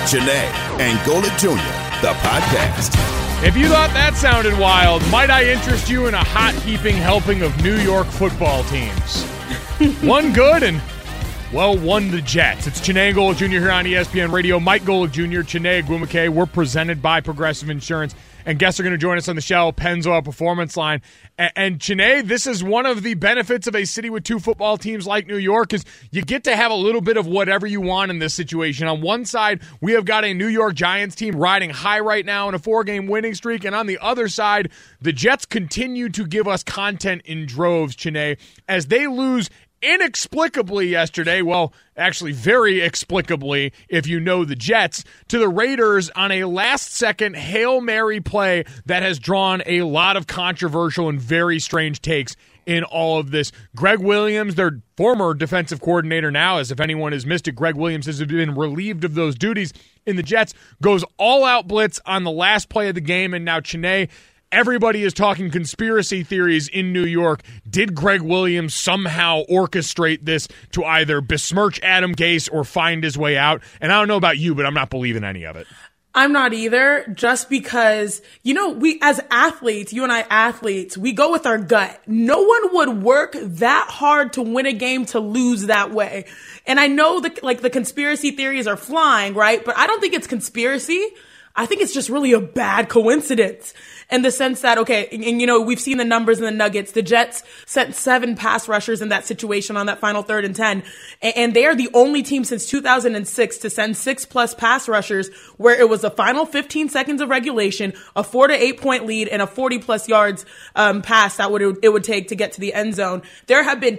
Chiney and Golic Jr., the podcast. If you thought that sounded wild, might I interest you in a hot heaping helping of New York football teams? One good and, well, one the Jets. It's Chiney and Golic Jr. here on ESPN Radio. Mike Golic Jr., Chiney Ogwumike. We're presented by Progressive Insurance. And guests are going to join us on the show, Pennzoil Performance Line. And Chiney, this is one of the benefits of a city with two football teams like New York is you get to have a little bit of whatever you want in this situation. On one side, we have got a New York Giants team riding high right now in a 4-game winning streak. And on the other side, the Jets continue to give us content in droves, Chiney, as they lose inexplicably yesterday, well, actually very explicably, if you know the Jets, to the Raiders on a last-second Hail Mary play that has drawn a lot of controversial and very strange takes in all of this. Greg Williams, their former defensive coordinator now, as if anyone has missed it, Greg Williams has been relieved of those duties in the Jets, goes all-out blitz on the last play of the game, and now Chiney, everybody is talking conspiracy theories in New York. Did Greg Williams somehow orchestrate this to either besmirch Adam Gase or find his way out? And I don't know about you, but I'm not believing any of it. I'm not either, just because, we as athletes, you and I athletes, we go with our gut. No one would work that hard to win a game to lose that way. And I know the conspiracy theories are flying, right? But I don't think it's conspiracy. I think it's just really a bad coincidence in the sense that, okay, and we've seen the numbers in the Nuggets. The Jets sent 7 pass rushers in that situation on that final 3rd and 10. And they are the only team since 2006 to send 6+ pass rushers where it was the final 15 seconds of regulation, a 4 to 8 point lead, and a 40+ yards pass that it would take to get to the end zone. There have been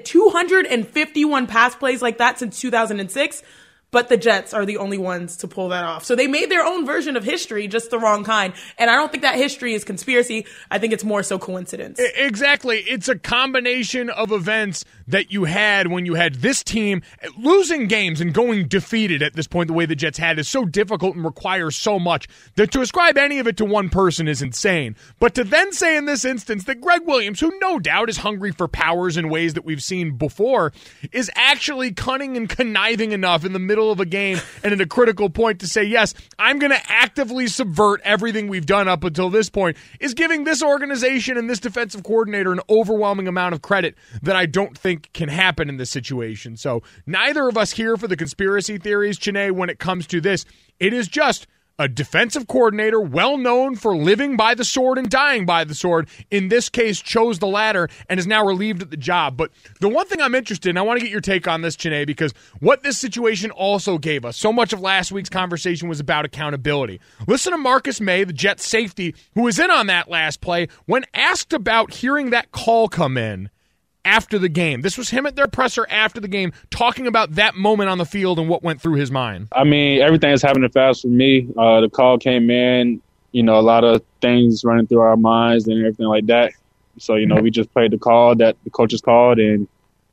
251 pass plays like that since 2006. But the Jets are the only ones to pull that off. So they made their own version of history, just the wrong kind. And I don't think that history is conspiracy. I think it's more so coincidence. Exactly. It's a combination of events that you had when you had this team. Losing games and going defeated at this point the way the Jets had is so difficult and requires so much that to ascribe any of it to one person is insane. But to then say in this instance that Greg Williams, who no doubt is hungry for powers in ways that we've seen before, is actually cunning and conniving enough in the middle of a game and at a critical point to say, yes, I'm going to actively subvert everything we've done up until this point, is giving this organization and this defensive coordinator an overwhelming amount of credit that I don't think can happen in this situation. So neither of us here for the conspiracy theories, Chiney, when it comes to this. It is just a defensive coordinator well known for living by the sword and dying by the sword, in this case chose the latter and is now relieved at the job. But the one thing I'm interested in, I want to get your take on this, Chiney, because what this situation also gave us, so much of last week's conversation was about accountability. Listen to Marcus May, the Jets safety, who was in on that last play, when asked about hearing that call come in after the game. This was him at their presser after the game, talking about that moment on the field and what went through his mind. I mean, everything is happening fast for me. The call came in, a lot of things running through our minds and everything like that. So, we just played the call that the coaches called and,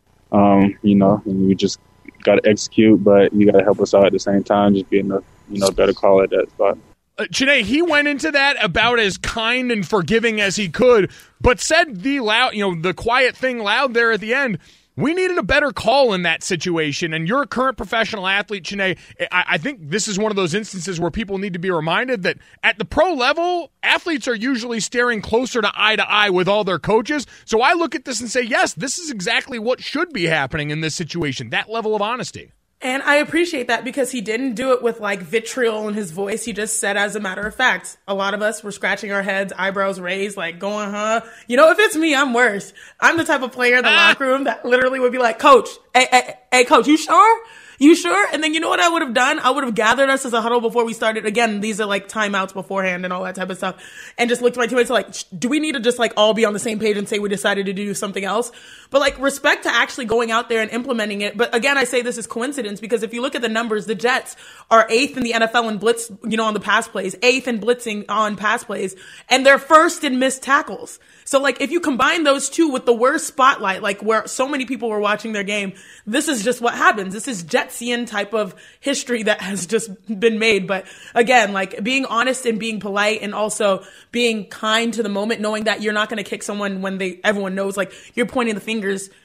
and we just got to execute, but you got to help us out at the same time, just being a better call at that spot. Chiney, he went into that about as kind and forgiving as he could, but said the quiet thing loud there at the end. We needed a better call in that situation, and you're a current professional athlete, Chiney. I think this is one of those instances where people need to be reminded that at the pro level, athletes are usually staring closer to eye with all their coaches. So I look at this and say, yes, this is exactly what should be happening in this situation, that level of honesty. And I appreciate that because he didn't do it with vitriol in his voice. He just said, as a matter of fact, a lot of us were scratching our heads, eyebrows raised, going, huh? If it's me, I'm worse. I'm the type of player in the locker room that literally would be like, Coach, hey, Coach, you sure? You sure? And then you know what I would have done? I would have gathered us as a huddle before we started. Again, these are timeouts beforehand and all that type of stuff. And just looked at my teammates do we need to just all be on the same page and say we decided to do something else? But respect to actually going out there and implementing it. But again, I say this is coincidence because if you look at the numbers, the Jets are 8th in the NFL in blitz, on the pass plays, 8th in blitzing on pass plays, and they're 1st in missed tackles. So if you combine those two with the worst spotlight, where so many people were watching their game, this is just what happens. This is Jetsian type of history that has just been made. But again, being honest and being polite and also being kind to the moment, knowing that you're not going to kick someone when everyone knows, you're pointing the fingers,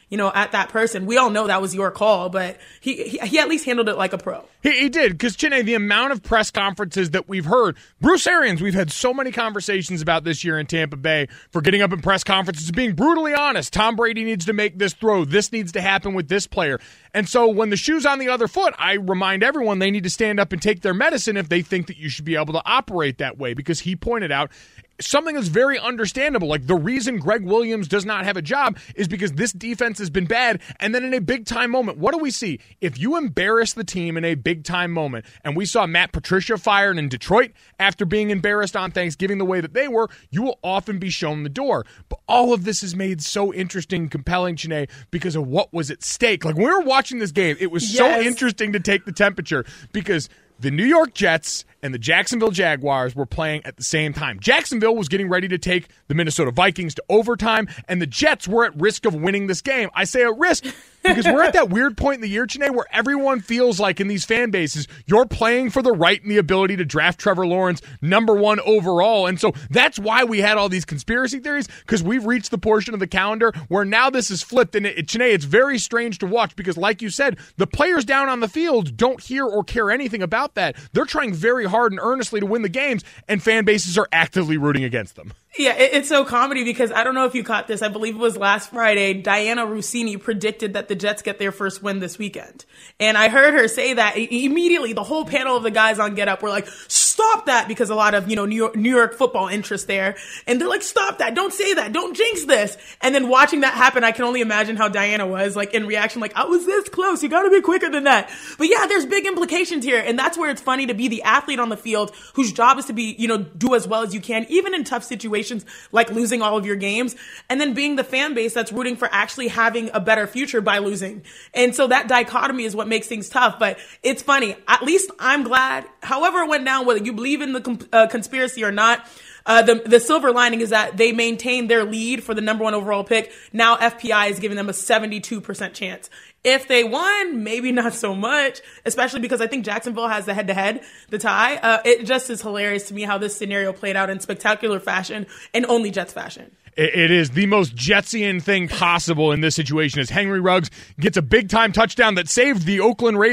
at that person. We all know that was your call, but he at least handled it like a pro. He did, because, Chiney, the amount of press conferences that we've heard, Bruce Arians, we've had so many conversations about this year in Tampa Bay for getting up in press conferences, being brutally honest. Tom Brady needs to make this throw. This needs to happen with this player. And so when the shoe's on the other foot, I remind everyone they need to stand up and take their medicine if they think that you should be able to operate that way, because he pointed out something that's very understandable. Like, the reason Greg Williams does not have a job is because this defense has been bad. And then in a big-time moment, what do we see? If you embarrass the team in a big-time moment, and we saw Matt Patricia fired in Detroit after being embarrassed on Thanksgiving the way that they were, you will often be shown the door. But all of this is made so interesting and compelling, Chiney, because of what was at stake. Like, when we were watching this game, it was so interesting to take the temperature, because the New York Jets and the Jacksonville Jaguars were playing at the same time. Jacksonville was getting ready to take the Minnesota Vikings to overtime, and the Jets were at risk of winning this game. I say at risk because we're at that weird point in the year, Chiney, where everyone feels like in these fan bases, you're playing for the right and the ability to draft Trevor Lawrence #1 overall. And so that's why we had all these conspiracy theories, because we've reached the portion of the calendar where now this is flipped. And Chiney, it's very strange to watch because, like you said, the players down on the field don't hear or care anything about that. They're trying very hard and earnestly to win the games, and fan bases are actively rooting against them. Yeah, it's so comedy because I don't know if you caught this. I believe it was last Friday. Diana Rossini predicted that the Jets get their first win this weekend. And I heard her say that immediately. The whole panel of the guys on Get Up were like, stop that, because a lot of, New York football interest there. And they're like, stop that. Don't say that. Don't jinx this. And then watching that happen, I can only imagine how Diana was like in reaction, like, I was this close. You got to be quicker than that. But yeah, there's big implications here. And that's where it's funny to be the athlete on the field whose job is to be, do as well as you can, even in tough situations like losing all of your games, and then being the fan base that's rooting for actually having a better future by losing. And so that dichotomy is what makes things tough. But it's funny. At least I'm glad, however it went down, whether you believe in the conspiracy or not, the silver lining is that they maintained their lead for the #1 overall pick. Now FPI is giving them a 72% chance. If they won, maybe not so much, especially because I think Jacksonville has the head-to-head, the tie. It just is hilarious to me how this scenario played out in spectacular fashion and only Jets fashion. It is the most Jetsian thing possible in this situation, as Henry Ruggs gets a big-time touchdown that saved the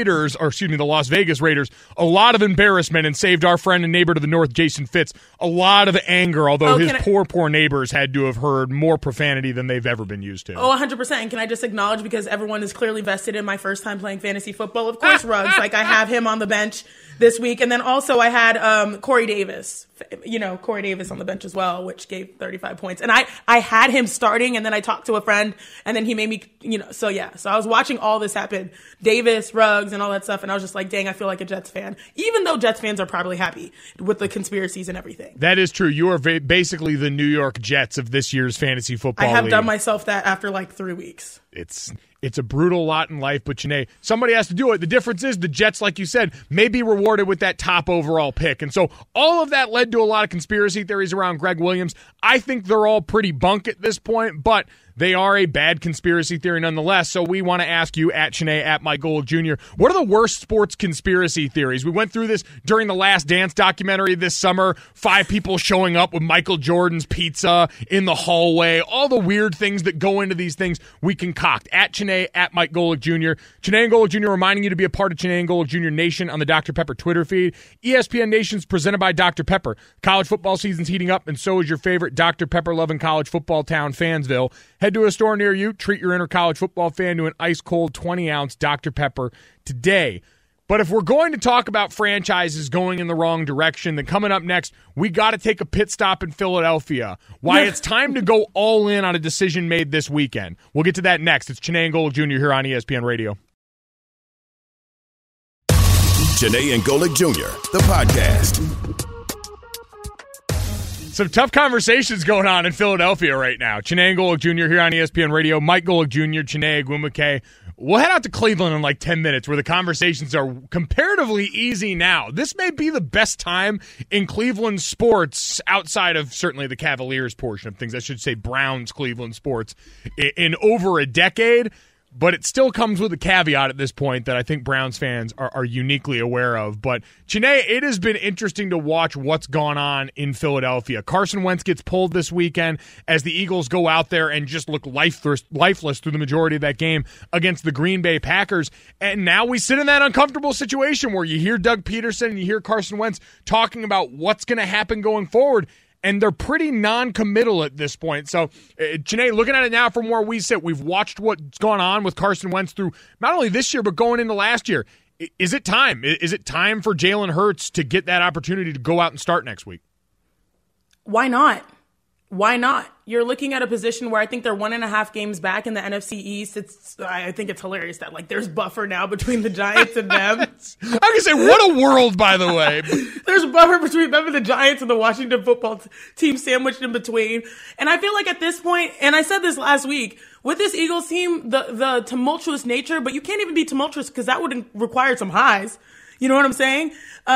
the Las Vegas Raiders, a lot of embarrassment, and saved our friend and neighbor to the north, Jason Fitz, a lot of anger, although his poor neighbors had to have heard more profanity than they've ever been used to. 100%. And can I just acknowledge, because everyone is clearly vested in my first time playing fantasy football, of course, Ruggs. Like, I have him on the bench this week. And then also I had Corey Davis. Corey Davis on the bench as well, which gave 35 points. And I had him starting, and then I talked to a friend, and then he made me, so yeah. So I was watching all this happen, Davis, Ruggs, and all that stuff, and I was just like, dang, I feel like a Jets fan, even though Jets fans are probably happy with the conspiracies and everything. That is true. You are basically the New York Jets of this year's fantasy football league. I have league. done myself that after like 3 weeks. It's a brutal lot in life, but somebody has to do it. The difference is the Jets, like you said, may be rewarded with that top overall pick. And so all of that led to a lot of conspiracy theories around Greg Williams. I think they're all pretty bunk at this point, but they are a bad conspiracy theory nonetheless. So we want to ask you, at Chiney, at Mike Golic Jr., what are the worst sports conspiracy theories? We went through this during the Last Dance documentary this summer. 5 people showing up with Michael Jordan's pizza in the hallway. All the weird things that go into these things we concoct. At Chiney, at Mike Golic Jr. Chiney and Golic Jr. reminding you to be a part of Chiney and Golic Jr. Nation on the Dr. Pepper Twitter feed. ESPN Nation's presented by Dr. Pepper. College football season's heating up, and so is your favorite Dr. Pepper-loving college football town, Fansville. Head to a store near you. Treat your inner college football fan to an ice-cold 20-ounce Dr. Pepper today. But if we're going to talk about franchises going in the wrong direction, then coming up next, we got to take a pit stop in Philadelphia. Why it's time to go all in on a decision made this weekend. We'll get to that next. It's Chiney and Golic Jr. here on ESPN Radio. Chiney and Golic Jr., the podcast. Some tough conversations going on in Philadelphia right now. Chiney and Golic Jr. here on ESPN Radio. Mike Golic Jr., Chiney Ogwumike. We'll head out to Cleveland in like 10 minutes where the conversations are comparatively easy now. This may be the best time in Cleveland sports outside of certainly the Cavaliers portion of things. I should say Browns Cleveland sports in over a decade. But it still comes with a caveat at this point that I think Browns fans are uniquely aware of. But, Chiney, it has been interesting to watch what's gone on in Philadelphia. Carson Wentz gets pulled this weekend as the Eagles go out there and just look lifeless through the majority of that game against the Green Bay Packers. And now we sit in that uncomfortable situation where you hear Doug Peterson and you hear Carson Wentz talking about what's going to happen going forward. And they're pretty non-committal at this point. So, Chiney, looking at it now from where we sit, we've watched what's gone on with Carson Wentz through not only this year, but going into last year. Is it time? Is it time for Jalen Hurts to get that opportunity to go out and start next week? Why not? Why not? You're looking at a position where I think they're 1.5 games back in the NFC East. I think it's hilarious that there's buffer now between the Giants and them. I'm gonna say, what a world, by the way. There's a buffer between them and the Giants and the Washington football team sandwiched in between. And I feel like at this point, and I said this last week, with this Eagles team, the tumultuous nature, but you can't even be tumultuous because that would require some highs. You know what I'm saying?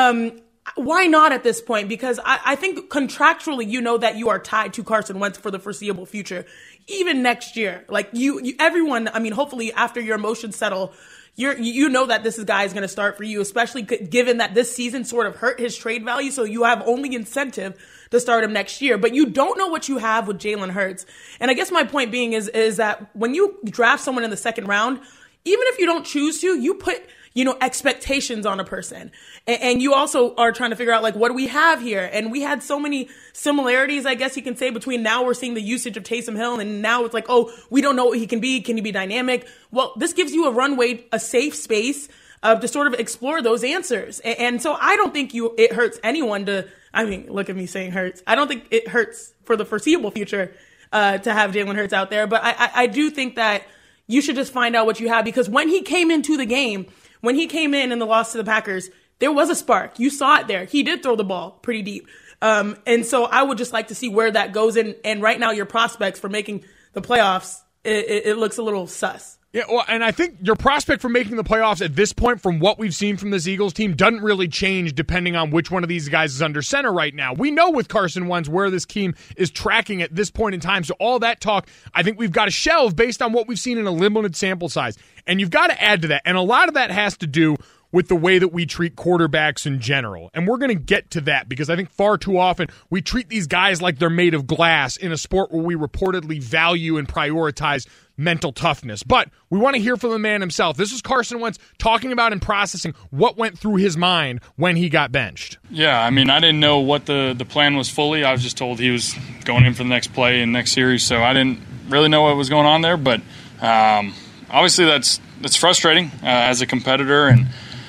Why not at this point? Because I think contractually, you know that you are tied to Carson Wentz for the foreseeable future, even next year. Everyone, hopefully after your emotions settle, you know that this guy is going to start for you, especially given that this season sort of hurt his trade value. So you have only incentive to start him next year, but you don't know what you have with Jalen Hurts. And I guess my point being is that when you draft someone in the second round, even if you don't choose to, you put expectations on a person. And you also are trying to figure out, what do we have here? And we had so many similarities, I guess you can say, between now we're seeing the usage of Taysom Hill, and now it's we don't know what he can be. Can he be dynamic? Well, this gives you a runway, a safe space to sort of explore those answers. And so I don't think it hurts anyone to, look at me saying hurts. I don't think it hurts for the foreseeable future to have Jalen Hurts out there. But I do think that you should just find out what you have, because when he came into the game, when he came in the loss to the Packers, there was a spark. You saw it there. He did throw the ball pretty deep. And so I would just like to see where that goes. And right now, your prospects for making the playoffs, it looks a little sus. Yeah, well, and I think your prospect for making the playoffs at this point, from what we've seen from this Eagles team, doesn't really change depending on which one of these guys is under center right now. We know with Carson Wentz where this team is tracking at this point in time, so all that talk, I think we've got to shelve based on what we've seen in a limited sample size. And you've got to add to that, and a lot of that has to do with the way that we treat quarterbacks in general. And we're going to get to that because I think far too often we treat these guys like they're made of glass in a sport where we reportedly value and prioritize mental toughness. But we want to hear from the man himself. This is Carson Wentz talking about and processing what went through his mind when he got benched. Yeah, I didn't know what the plan was fully. I was just told he was going in for the next play and next series, so I didn't really know what was going on there. But obviously that's frustrating as a competitor, and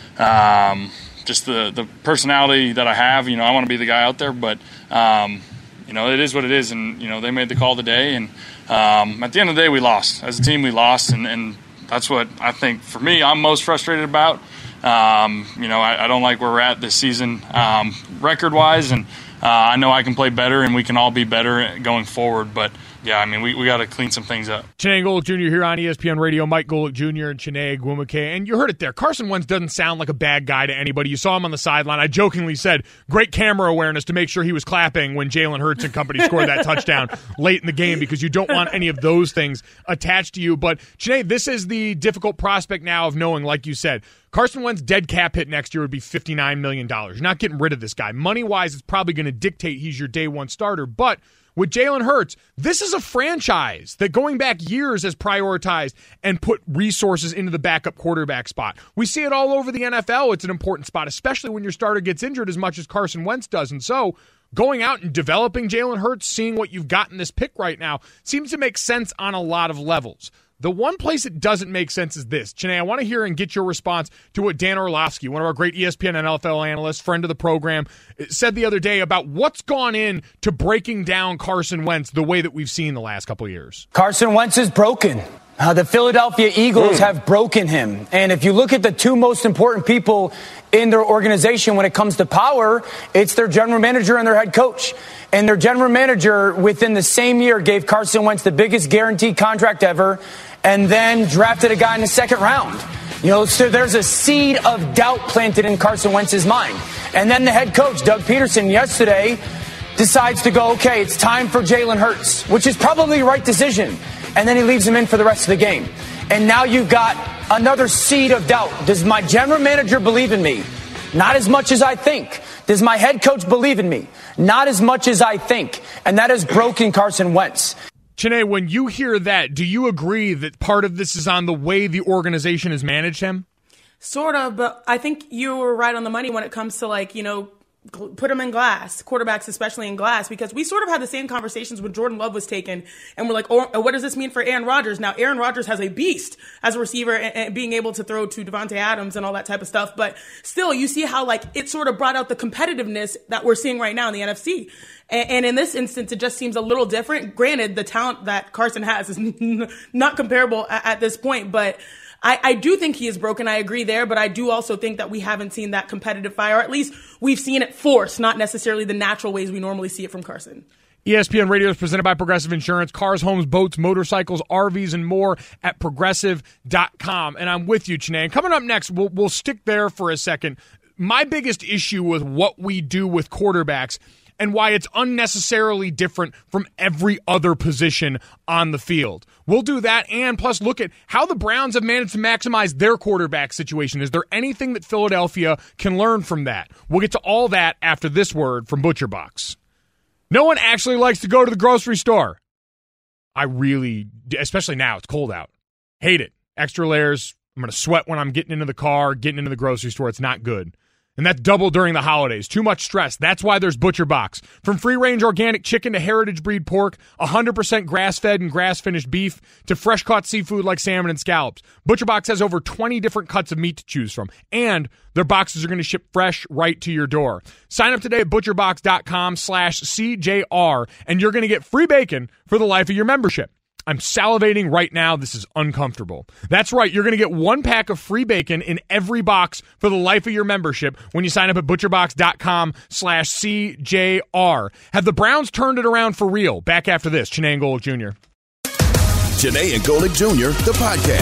just the personality that I have. I want to be the guy out there, but it is what it is, and they made the call today, and at the end of the day, we lost. As a team, we lost, and that's what I think, for me, I'm most frustrated about. I don't like where we're at this season record-wise, and I know I can play better, and we can all be better going forward, but yeah, we got to clean some things up. Chiney Golic Jr. here on ESPN Radio. Mike Golic Jr. and Chiney Ogwumike. And you heard it there. Carson Wentz doesn't sound like a bad guy to anybody. You saw him on the sideline. I jokingly said, great camera awareness to make sure he was clapping when Jalen Hurts and company scored that touchdown late in the game, because you don't want any of those things attached to you. But, Chiney, this is the difficult prospect now of knowing, like you said, Carson Wentz's dead cap hit next year would be $59 million. You're not getting rid of this guy. Money-wise, it's probably going to dictate he's your day one starter. But with Jalen Hurts, this is a franchise that going back years has prioritized and put resources into the backup quarterback spot. We see it all over the NFL. It's an important spot, especially when your starter gets injured as much as Carson Wentz does. And so going out and developing Jalen Hurts, seeing what you've got in this pick right now, seems to make sense on a lot of levels. The one place it doesn't make sense is this. Chiney, I want to hear and get your response to what Dan Orlovsky, one of our great ESPN NFL analysts, friend of the program, said the other day about what's gone in to breaking down Carson Wentz the way that we've seen the last couple of years. Carson Wentz is broken. The Philadelphia Eagles have broken him. And if you look at the two most important people in their organization when it comes to power, it's their general manager and their head coach. And their general manager, within the same year, gave Carson Wentz the biggest guaranteed contract ever, and then drafted a guy in the second round. So there's a seed of doubt planted in Carson Wentz's mind. And then the head coach, Doug Peterson, yesterday decides to go, okay, it's time for Jalen Hurts, which is probably the right decision. And then he leaves him in for the rest of the game. and now you've got another seed of doubt. Does my general manager believe in me? Not as much as I think. Does my head coach believe in me? Not as much as I think. And that has broken Carson Wentz. Chiney, when you hear that, do you agree that part of this is on the way the organization has managed him? Sort of, but I think you were right on the money when it comes to, like, you know, put them in glass, quarterbacks especially in glass, because we sort of had the same conversations when Jordan Love was taken, and we're like, oh, what does this mean for Aaron Rodgers? Now, Aaron Rodgers has a beast as a receiver and being able to throw to Devontae Adams and all that type of stuff, but still, you see how, like, it sort of brought out the competitiveness that we're seeing right now in the NFC. And in this instance, it just seems a little different. Granted, the talent that Carson has is not comparable at this point, but I do think he is broken. I agree there, but I do also think that we haven't seen that competitive fire, or at least we've seen it forced, not necessarily the natural ways we normally see it from Carson. ESPN Radio is presented by Progressive Insurance. Cars, homes, boats, motorcycles, RVs, and more at Progressive.com. And I'm with you, Chiney. Coming up next, we'll stick there for a second. My biggest issue with what we do with quarterbacks and why it's unnecessarily different from every other position on the field. We'll do that, and plus look at how the Browns have managed to maximize their quarterback situation. Is there anything that Philadelphia can learn from that? We'll get to all that after this word from ButcherBox. No one actually likes to go to the grocery store. I really, especially now, it's cold out. Hate it. Extra layers. I'm going to sweat when I'm getting into the car, getting into the grocery store. It's not good. And that's double during the holidays. Too much stress. That's why there's ButcherBox. From free-range organic chicken to heritage breed pork, 100% grass-fed and grass-finished beef, to fresh-caught seafood like salmon and scallops, ButcherBox has over 20 different cuts of meat to choose from. And their boxes are going to ship fresh right to your door. Sign up today at butcherbox.com/CJR, and you're going to get free bacon for the life of your membership. I'm salivating right now. This is uncomfortable. That's right. You're going to get 1 pack of free bacon in every box for the life of your membership when you sign up at butcherbox.com/CJR. Have the Browns turned it around for real? Back after this. Chiney and Golic Jr. Chiney and Golic Jr., the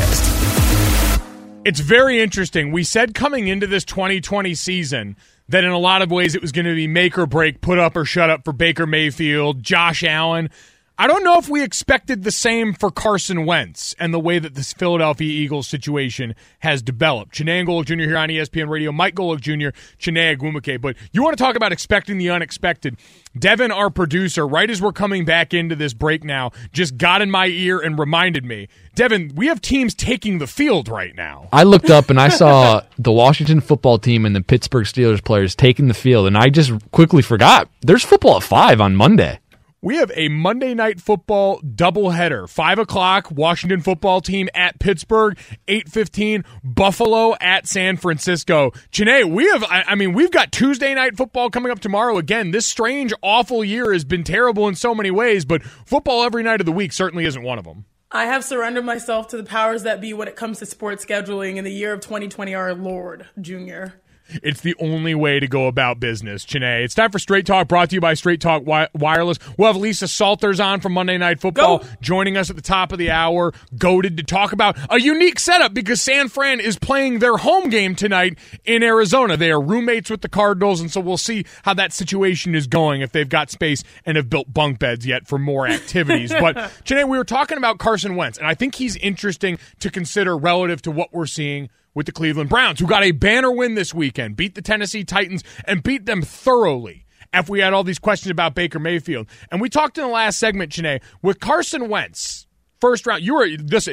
podcast. It's very interesting. We said coming into this 2020 season that in a lot of ways it was going to be make or break, put up or shut up for Baker Mayfield, Josh Allen. I don't know if we expected the same for Carson Wentz and the way that this Philadelphia Eagles situation has developed. Chiney and Golic Jr. here on ESPN Radio. Mike Golic Jr., Chiney Agwumike. But you want to talk about expecting the unexpected. Devin, our producer, right as we're coming back into this break now, just got in my ear and reminded me, Devin, we have teams taking the field right now. I looked up and I saw the Washington football team and the Pittsburgh Steelers players taking the field, and I just quickly forgot. There's football at 5 on Monday. We have a Monday Night Football doubleheader. 5 o'clock, Washington football team at Pittsburgh. 8:15, Buffalo at San Francisco. Chiney, we've got Tuesday Night Football coming up tomorrow. Again, this strange, awful year has been terrible in so many ways, but football every night of the week certainly isn't one of them. I have surrendered myself to the powers that be when it comes to sports scheduling in the year of 2020, our Lord, Junior. It's the only way to go about business, Chiney. It's time for Straight Talk, brought to you by Straight Talk Wireless. We'll have Lisa Salters on from Monday Night Football, joining us at the top of the hour, goated to talk about a unique setup because San Fran is playing their home game tonight in Arizona. They are roommates with the Cardinals, and so we'll see how that situation is going, if they've got space and have built bunk beds yet for more activities. But, Chiney, we were talking about Carson Wentz, and I think he's interesting to consider relative to what we're seeing with the Cleveland Browns, who got a banner win this weekend, beat the Tennessee Titans, and beat them thoroughly after we had all these questions about Baker Mayfield. And we talked in the last segment, Chiney, with Carson Wentz, first round. I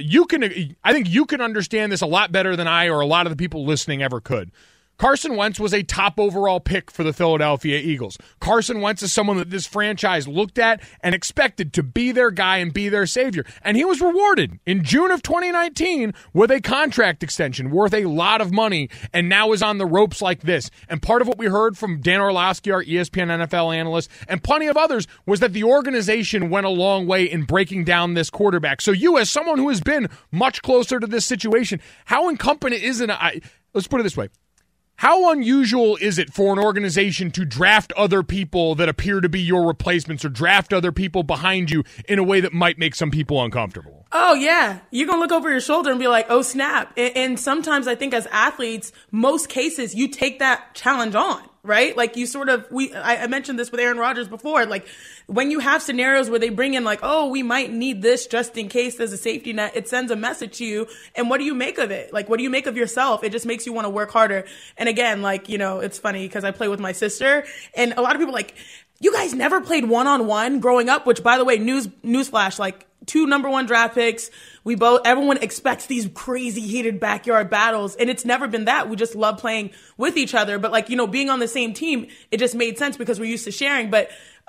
think you can understand this a lot better than I or a lot of the people listening ever could. Carson Wentz was a top overall pick for the Philadelphia Eagles. Carson Wentz is someone that this franchise looked at and expected to be their guy and be their savior. And he was rewarded in June of 2019 with a contract extension worth a lot of money, and now is on the ropes like this. And part of what we heard from Dan Orlovsky, our ESPN NFL analyst, and plenty of others, was that the organization went a long way in breaking down this quarterback. So you, as someone who has been much closer to this situation, how incumbent is it? Let's put it this way. How unusual is it for an organization to draft other people that appear to be your replacements or draft other people behind you in a way that might make some people uncomfortable? Oh, yeah. You're going to look over your shoulder and be like, oh, snap. And sometimes I think as athletes, most cases, you take that challenge on. right? Like you sort of, I mentioned this with Aaron Rodgers before, like when you have scenarios where they bring in like, oh, we might need this just in case there's a safety net, it sends a message to you. And what do you make of it? Like, what do you make of yourself? It just makes you want to work harder. And again, like, you know, it's funny because I play with my sister and a lot of people like, you guys never played one-on-one growing up, which by the way, newsflash, like 2 number 1 draft picks. Everyone expects these crazy heated backyard battles. And it's never been that. We just love playing with each other. But like, you know, being on the same team, it just made sense because we're used to sharing. But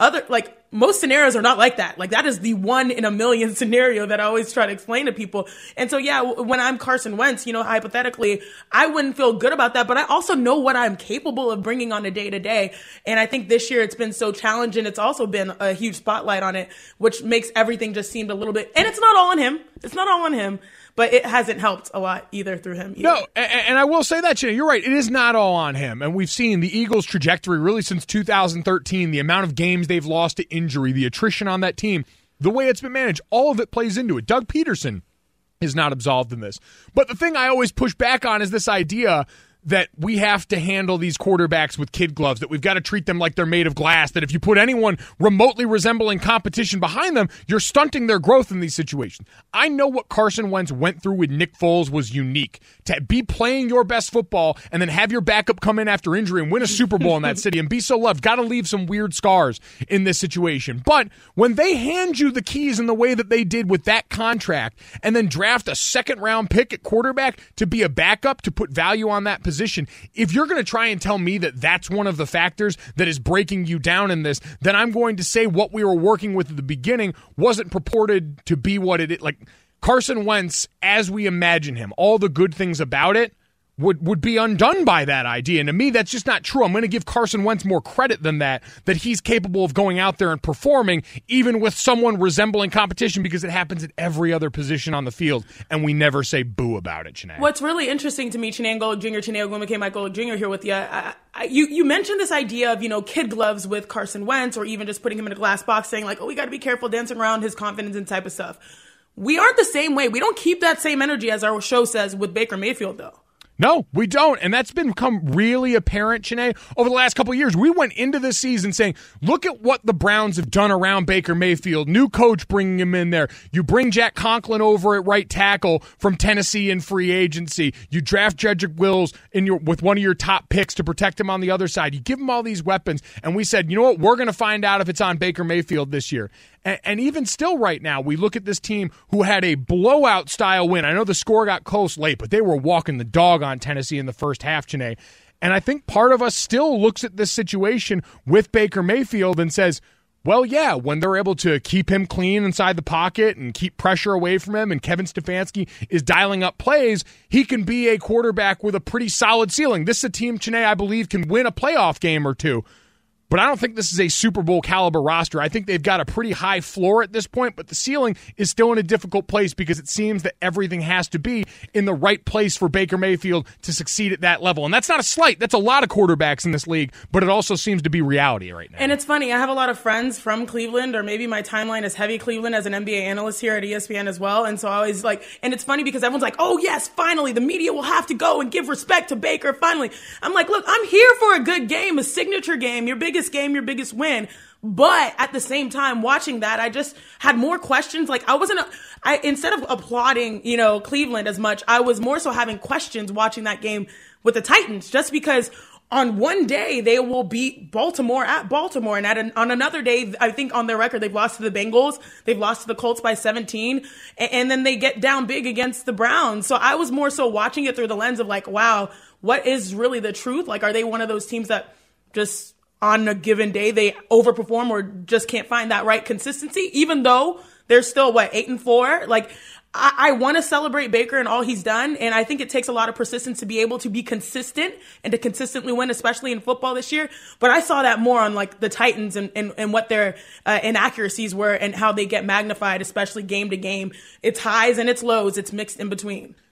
most scenarios are not like that. Like that is the 1 in a million scenario that I always try to explain to people. And so, yeah, when I'm Carson Wentz, you know, hypothetically, I wouldn't feel good about that. But I also know what I'm capable of bringing on a day to day. And I think this year it's been so challenging. It's also been a huge spotlight on it, which makes everything just seem a little bit, and it's not all on him. It's not all on him. But it hasn't helped a lot either through him. Either. No, and I will say that, Jenna, you're right. It is not all on him. And we've seen the Eagles' trajectory really since 2013, the amount of games they've lost to injury, the attrition on that team, the way it's been managed, all of it plays into it. Doug Peterson is not absolved in this. But the thing I always push back on is this idea that we have to handle these quarterbacks with kid gloves, that we've got to treat them like they're made of glass, that if you put anyone remotely resembling competition behind them, you're stunting their growth in these situations. I know what Carson Wentz went through with Nick Foles was unique. To be playing your best football and then have your backup come in after injury and win a Super Bowl in that city and be so loved, got to leave some weird scars in this situation. But when they hand you the keys in the way that they did with that contract and then draft a second-round pick at quarterback to be a backup, to put value on that position, if you're going to try and tell me that that's one of the factors that is breaking you down in this, then I'm going to say what we were working with at the beginning wasn't purported to be what it is. Like Carson Wentz, as we imagine him, all the good things about it would be undone by that idea. And to me, that's just not true. I'm going to give Carson Wentz more credit than that he's capable of going out there and performing even with someone resembling competition, because it happens at every other position on the field, and we never say boo about it, Chiney. What's really interesting to me, Chiney Golic Jr., Chiney Ogwumike, Mike Golic Jr. here with you. You mentioned this idea of, you know, kid gloves with Carson Wentz, or even just putting him in a glass box saying like, oh, we got to be careful dancing around his confidence and type of stuff. We aren't the same way. We don't keep that same energy, as our show says, with Baker Mayfield, though. No, we don't. And that's become really apparent, Chiney, over the last couple of years. We went into this season saying, look at what the Browns have done around Baker Mayfield. New coach bringing him in there. You bring Jack Conklin over at right tackle from Tennessee in free agency. You draft Jedrick Wills with one of your top picks to protect him on the other side. You give him all these weapons. And we said, you know what? We're going to find out if it's on Baker Mayfield this year. And even still right now, we look at this team who had a blowout-style win. I know the score got close late, but they were walking the dog on Tennessee in the first half, Janae. And I think part of us still looks at this situation with Baker Mayfield and says, well, yeah, when they're able to keep him clean inside the pocket and keep pressure away from him, and Kevin Stefanski is dialing up plays, he can be a quarterback with a pretty solid ceiling. This is a team, Janae, I believe, can win a playoff game or two. But I don't think this is a Super Bowl caliber roster. I think they've got a pretty high floor at this point, but the ceiling is still in a difficult place because it seems that everything has to be in the right place for Baker Mayfield to succeed at that level. And that's not a slight. That's a lot of quarterbacks in this league, but it also seems to be reality right now. And it's funny. I have a lot of friends from Cleveland, or maybe my timeline is heavy Cleveland as an NBA analyst here at ESPN as well. And so I always and it's funny because everyone's like, oh yes, finally, the media will have to go and give respect to Baker finally. I'm like, look, I'm here for a good game, a signature game, your biggest game, your biggest win. But at the same time, watching that, I just had more questions. Like instead of applauding, Cleveland as much, I was more so having questions watching that game with the Titans, just because on one day they will beat Baltimore at Baltimore, and on another day, I think on their record, they've lost to the Bengals, they've lost to the Colts by 17, and then they get down big against the Browns. So I was more so watching it through the lens of like, wow, what is really the truth? Like, are they one of those teams that just on a given day they overperform or just can't find that right consistency, even though they're still 8-4? Like, I want to celebrate Baker and all he's done, and I think it takes a lot of persistence to be able to be consistent and to consistently win, especially in football this year. But I saw that more on the Titans and what their inaccuracies were and how they get magnified, especially game to game. It's highs and it's lows. It's mixed in between.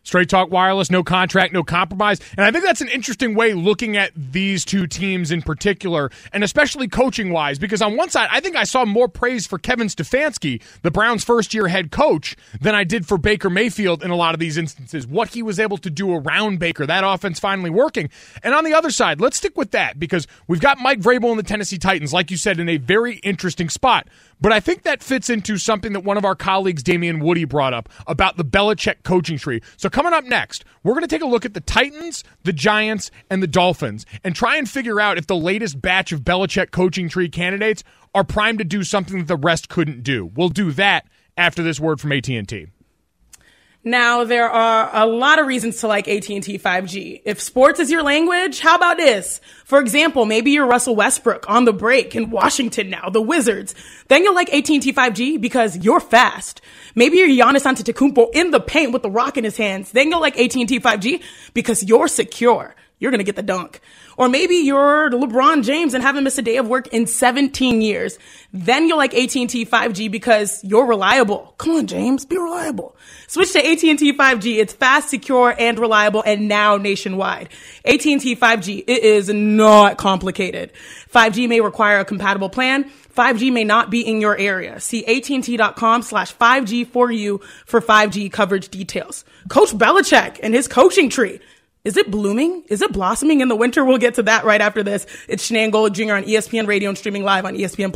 Straight Talk Wireless, no contract, no compromise. And I think that's an interesting way looking at these two teams in particular, and especially coaching-wise, because on one side, I think I saw more praise for Kevin Stefanski, the Browns' first-year head coach, than I did for Baker Mayfield in a lot of these instances. What he was able to do around Baker, that offense finally working. And on the other side, let's stick with that, because we've got Mike Vrabel and the Tennessee Titans, like you said, in a very interesting spot. But I think that fits into something that one of our colleagues, Damian Woody, brought up about the Belichick coaching tree. So coming up next, we're going to take a look at the Titans, the Giants, and the Dolphins and try and figure out if the latest batch of Belichick coaching tree candidates are primed to do something that the rest couldn't do. We'll do that after this word from AT&T. Now, there are a lot of reasons to like AT&T 5G. If sports is your language, how about this? For example, maybe you're Russell Westbrook on the break in Washington now, the Wizards. Then you'll like AT&T 5G because you're fast. Maybe you're Giannis Antetokounmpo in the paint with the rock in his hands. Then you'll like AT&T 5G because you're secure. You're going to get the dunk. Or maybe you're LeBron James and haven't missed a day of work in 17 years. Then you'll like AT&T 5G because you're reliable. Come on, James, be reliable. Switch to AT&T 5G. It's fast, secure, and reliable, and now nationwide. AT&T 5G, it is not complicated. 5G may require a compatible plan. 5G may not be in your area. See AT&T.com/5G for you for 5G coverage details. Coach Belichick and his coaching tree. Is it blooming? Is it blossoming in the winter? We'll get to that right after this. It's Chiney and Golic Jr. on ESPN Radio and streaming live on ESPN+.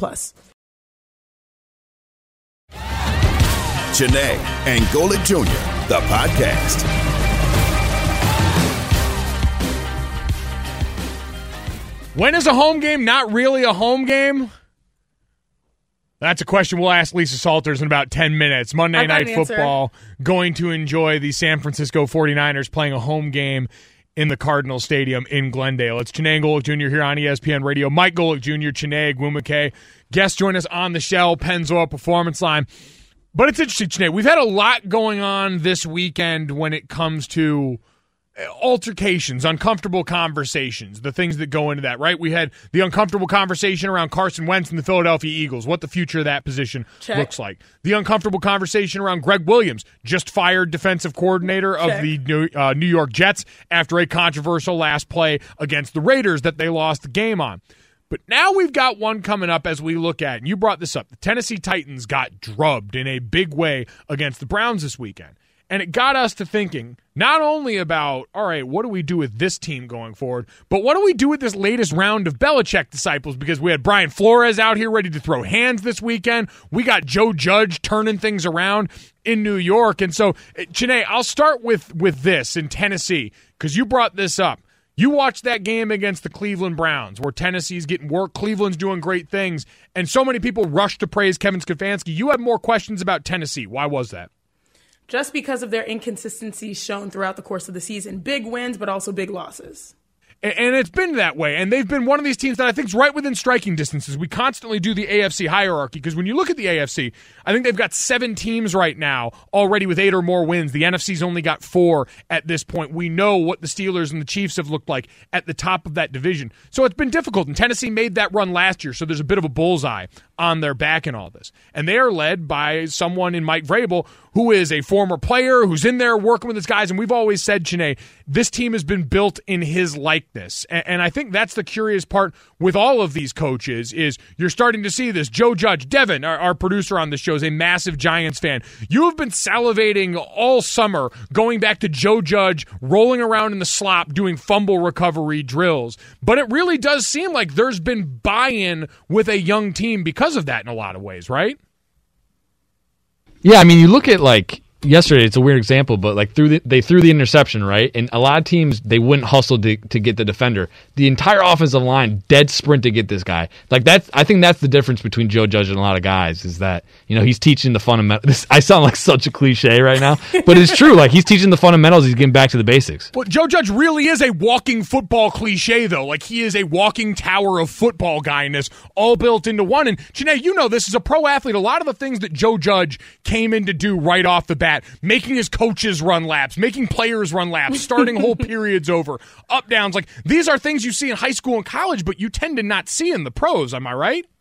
Chiney and Golic Jr., the podcast. When is a home game not really a home game? That's a question we'll ask Lisa Salters in about 10 minutes. Monday Night Football, going to enjoy the San Francisco 49ers playing a home game in the Cardinal Stadium in Glendale. It's Chiney and Golic Jr. here on ESPN Radio. Mike Golic Jr., Chiney Gwumake. Guests join us on the Shell Pennzoil Performance Line. But it's interesting, Chiney. We've had a lot going on this weekend when it comes to altercations, uncomfortable conversations, the things that go into that, right? We had the uncomfortable conversation around Carson Wentz and the Philadelphia Eagles, what the future of that position looks like. The uncomfortable conversation around Greg Williams, just fired defensive coordinator of the New York Jets after a controversial last play against the Raiders that they lost the game on. But now we've got one coming up as we look at, and you brought this up, the Tennessee Titans got drubbed in a big way against the Browns this weekend. And it got us to thinking not only about, all right, what do we do with this team going forward, but what do we do with this latest round of Belichick disciples? Because we had Brian Flores out here ready to throw hands this weekend. We got Joe Judge turning things around in New York. And so, Chiney, I'll start with this in Tennessee, because you brought this up. You watched that game against the Cleveland Browns where Tennessee's getting work, Cleveland's doing great things, and so many people rushed to praise Kevin Stefanski. You had more questions about Tennessee. Why was that? Just because of their inconsistencies shown throughout the course of the season. Big wins, but also big losses. And it's been that way. And they've been one of these teams that I think is right within striking distances. We constantly do the AFC hierarchy because when you look at the AFC, I think they've got 7 teams right now already with 8 or more wins. The NFC's only got 4 at this point. We know what the Steelers and the Chiefs have looked like at the top of that division. So it's been difficult. And Tennessee made that run last year, so there's a bit of a bullseye on their back in all this. And they are led by someone in Mike Vrabel who is a former player, who's in there working with his guys. And we've always said, Chiney, this team has been built in his likeness. And I think that's the curious part with all of these coaches is you're starting to see this. Joe Judge, Devin, our producer on the show, is a massive Giants fan. You have been salivating all summer going back to Joe Judge rolling around in the slop doing fumble recovery drills. But it really does seem like there's been buy-in with a young team because of that in a lot of ways, right? Yeah, I mean, you look at, like, yesterday, it's a weird example, but, like, they threw the interception, right? And a lot of teams, they wouldn't hustle to get the defender. The entire offensive line, dead sprint to get this guy. Like, I think that's the difference between Joe Judge and a lot of guys is that, you know, he's teaching the fundamentals. I sound like such a cliche right now, but it's true. Like, he's teaching the fundamentals. He's getting back to the basics. Well, Joe Judge really is a walking football cliche, though. Like, he is a walking tower of football guyness, all built into one. And, Chiney, you know this as a pro athlete. A lot of the things that Joe Judge came in to do right off the bat, making his coaches run laps, making players run laps, starting whole periods over, up, downs. Like, these are things you see in high school and college, but you tend to not see in the pros. Am I right?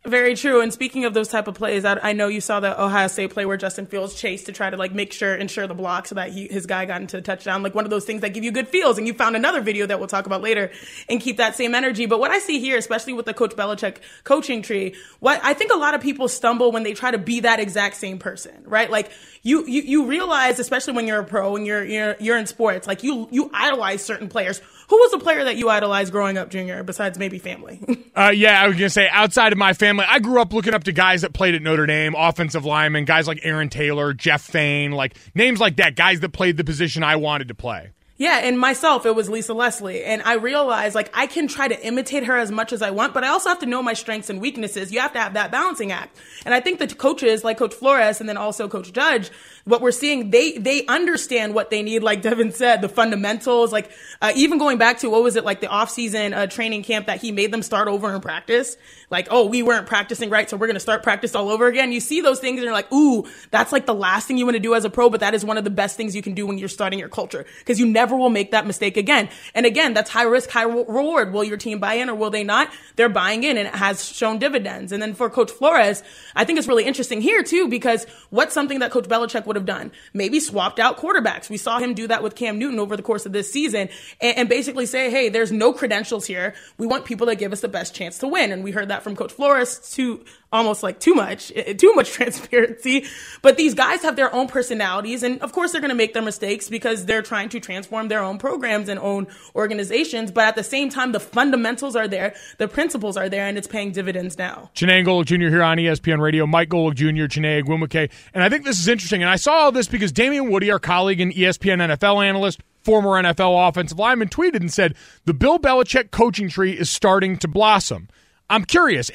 Very true. And speaking of those type of plays, I know you saw the Ohio State play where Justin Fields chased to try to like ensure the block so that his guy got into a touchdown. Like one of those things that give you good feels. And you found another video that we'll talk about later and keep that same energy. But what I see here, especially with the Coach Belichick coaching tree, what I think a lot of people stumble when they try to be that exact same person, right? Like you realize, especially when you're a pro and you're in sports, like you idolize certain players. Who was the player that you idolized growing up, Junior, besides maybe family? Yeah, I was going to say, outside of my family, I grew up looking up to guys that played at Notre Dame, offensive linemen, guys like Aaron Taylor, Jeff Fain, like names like that, guys that played the position I wanted to play. Yeah, and myself, it was Lisa Leslie. And I realized, like, I can try to imitate her as much as I want, but I also have to know my strengths and weaknesses. You have to have that balancing act. And I think the coaches, like Coach Flores and then also Coach Judge, what we're seeing, they understand what they need, like Devin said, the fundamentals, like even going back to, what was it, like the off-season training camp that he made them start over in practice. Like, oh, we weren't practicing right, so we're going to start practice all over again. You see those things and you're like, ooh, that's like the last thing you want to do as a pro, but that is one of the best things you can do when you're starting your culture, because you never will make that mistake again. And again, that's high risk, high reward. Will your team buy in or will they not? They're buying in, and it has shown dividends. And then for Coach Flores, I think it's really interesting here too, because what's something that Coach Belichick would have done? Maybe swapped out quarterbacks. We saw him do that with Cam Newton over the course of this season and basically say, hey, there's no credentials here. We want people that give us the best chance to win. And we heard that from Coach Flores to almost like too much transparency. But these guys have their own personalities. And of course, they're going to make their mistakes because they're trying to transform their own programs and own organizations. But at the same time, the fundamentals are there. The principles are there, and it's paying dividends now. Chiney Golick Jr. here on ESPN Radio. Mike Golick Jr., Chiney Ogwumike. And I think this is interesting. And I saw all this because Damian Woody, our colleague and ESPN NFL analyst, former NFL offensive lineman, tweeted and said, the Bill Belichick coaching tree is starting to blossom. I'm curious,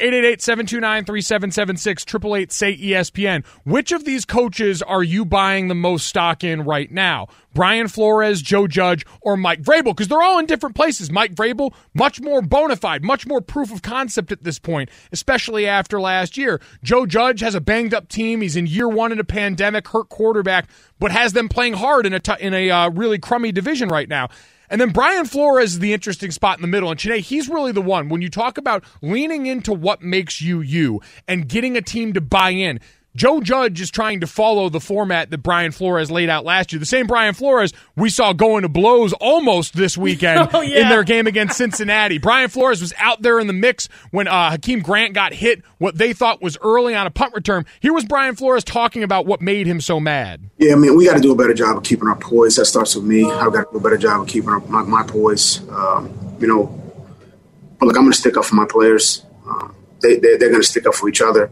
888-729-3776, 888-SAY-ESPN. Which of these coaches are you buying the most stock in right now? Brian Flores, Joe Judge, or Mike Vrabel? Because they're all in different places. Mike Vrabel, much more bona fide, much more proof of concept at this point, especially after last year. Joe Judge has a banged-up team. He's in year one in a pandemic, hurt quarterback, but has them playing hard in a really crummy division right now. And then Brian Flores is the interesting spot in the middle. And today, he's really the one. When you talk about leaning into what makes you you and getting a team to buy in, Joe Judge is trying to follow the format that Brian Flores laid out last year. The same Brian Flores we saw going to blows almost this weekend in their game against Cincinnati. Brian Flores was out there in the mix when Hakeem Grant got hit what they thought was early on a punt return. Here was Brian Flores talking about what made him so mad. Yeah, I mean, we got to do a better job of keeping our poise. That starts with me. I've got to do a better job of keeping my poise. But look, I'm going to stick up for my players. They're going to stick up for each other.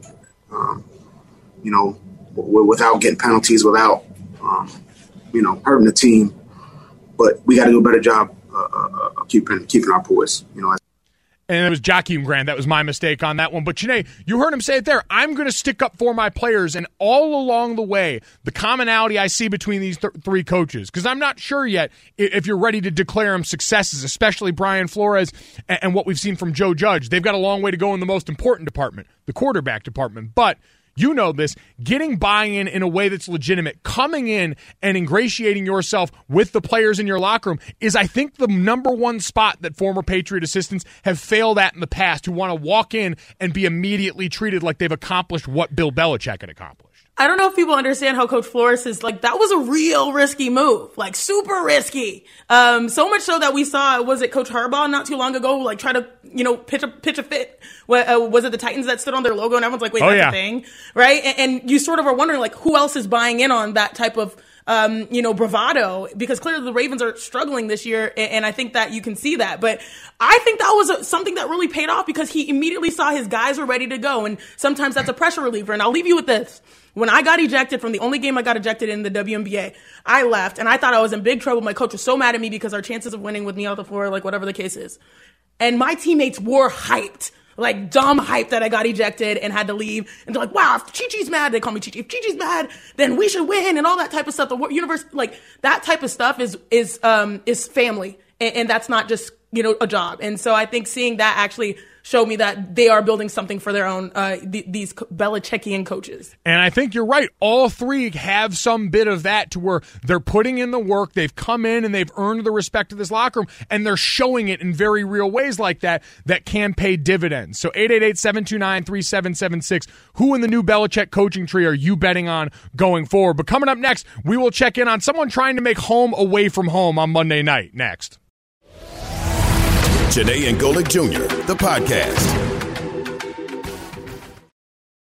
Without getting penalties, without, hurting the team. But we got to do a better job of keeping our poise, And it was Hakeem Grant. That was my mistake on that one. But, Chiney, you heard him say it there. I'm going to stick up for my players. And all along the way, the commonality I see between these three coaches, because I'm not sure yet if you're ready to declare them successes, especially Brian Flores and what we've seen from Joe Judge. They've got a long way to go in the most important department, the quarterback department. But you know this, getting buy-in in a way that's legitimate, coming in and ingratiating yourself with the players in your locker room is, I think, the number one spot that former Patriot assistants have failed at in the past, who want to walk in and be immediately treated like they've accomplished what Bill Belichick had accomplished. I don't know if people understand how Coach Flores is like, that was a real risky move, like super risky. So much so that we saw, was it Coach Harbaugh not too long ago, like try to, pitch a fit. Was it the Titans that stood on their logo and everyone's like, wait, that's a thing, right? And you sort of are wondering, like, who else is buying in on that type of, bravado, because clearly the Ravens are struggling this year. And I think that you can see that, but I think that was something that really paid off because he immediately saw his guys were ready to go. And sometimes that's a pressure reliever. And I'll leave you with this. When I got ejected from the only game I got ejected in the WNBA, I left and I thought I was in big trouble. My coach was so mad at me because our chances of winning with me on the floor, like whatever the case is. And my teammates were hyped, like dumb hype that I got ejected and had to leave. And they're like, wow, if Chi-Chi's mad, they call me Chi-Chi. If Chi-Chi's mad, then we should win and all that type of stuff. The universe, like that type of stuff is family. And that's not just a job. And so I think seeing that actually showed me that they are building something for their own, these Belichickian coaches. And I think you're right. All three have some bit of that to where they're putting in the work. They've come in and they've earned the respect of this locker room, and they're showing it in very real ways like that can pay dividends. So 888-729-3776. Who in the new Belichick coaching tree are you betting on going forward? But coming up next, we will check in on someone trying to make home away from home on Monday night. Next. Janae and Golick Jr., the podcast.